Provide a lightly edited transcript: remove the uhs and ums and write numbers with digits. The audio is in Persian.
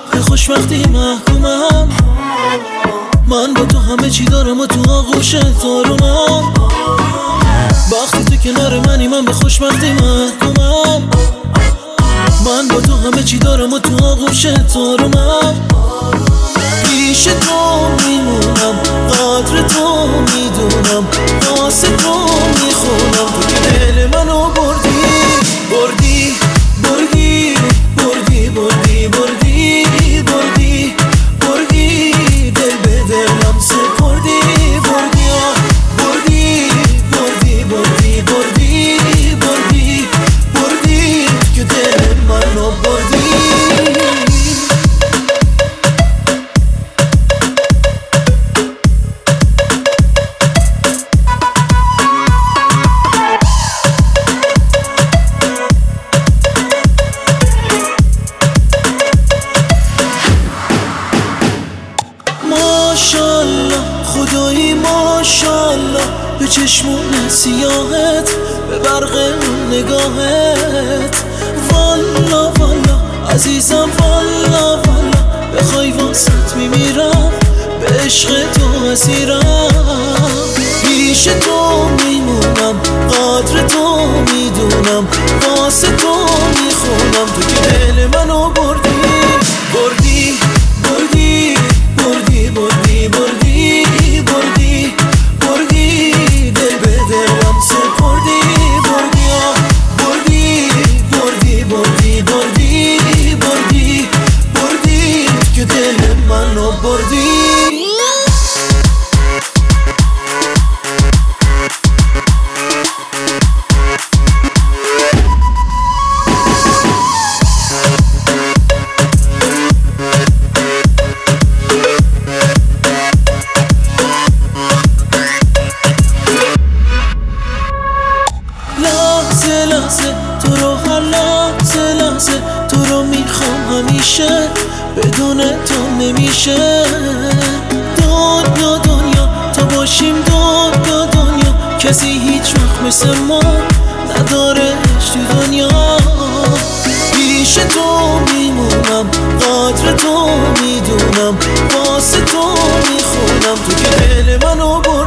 به خوشبختی محکومم. من با تو همه چی دارم و تو آغوش تارمم. وقتی تو کنار منی من به خوشبختی محکومم. من با تو همه چی دارم و تو آغوش تارمم. پیش تو میمونم، قدر تو میدونم، واسه تو میخونم. تو که دل منو بردی بردی بردی بردی بردی بردی بردی بردی دل به دلم سپردی بردی بردی بردی بردی بردی بردی بردی که دل منو بردی. ماشالله خدایی ماشالله به چشمون سیاهت، به برق اون نگاهت. والا والا عزیزم والا والا بخوای واسط میمیرم، به عشق تو اسیرم. پیش تو میمونم، قدر تو میدونم، واسه تو میخونم. تو که دل منو بردی بردی بردی بردی بردی بردی بردی بردی دل به دلم سپردی بردی بردی بردی بردی بردی بردی بردی که دل منو بردی. لحظه لحظه تو رو، هر لحظه لحظه تو رو میخوام همیشه، بدون تو نمیشه. دنیا دنیا تا باشیم دنیا دنیا، کسی هیچ وقت مثل ما ندارش تو دنیا. پیش تو میمونم، قدر تو میدونم، واسه تو میخونم. تو که دل منو بردی